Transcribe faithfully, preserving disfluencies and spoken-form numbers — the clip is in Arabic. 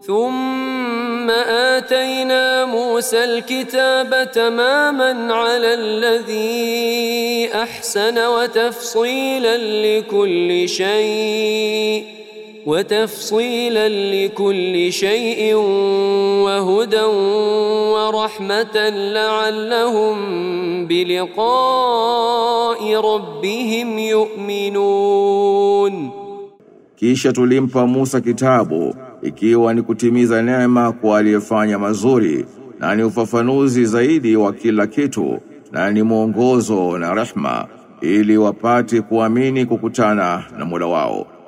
ثم آتينا موسى الكتاب تماما على الذي أحسن وتفصيلا لكل شيء وتفصيلا لكل شيء وهدى ورحمة لعلهم بلقاء ربهم يؤمنون. Kisha tulimpa Musa kitabu ikiwa ni kutimiza neema kwa aliyefanya mazuri na ni ufafanuzi zaidi wa kila kitu na ni mwongozo na rehma ili wapate kuamini kukutana na Mola wao.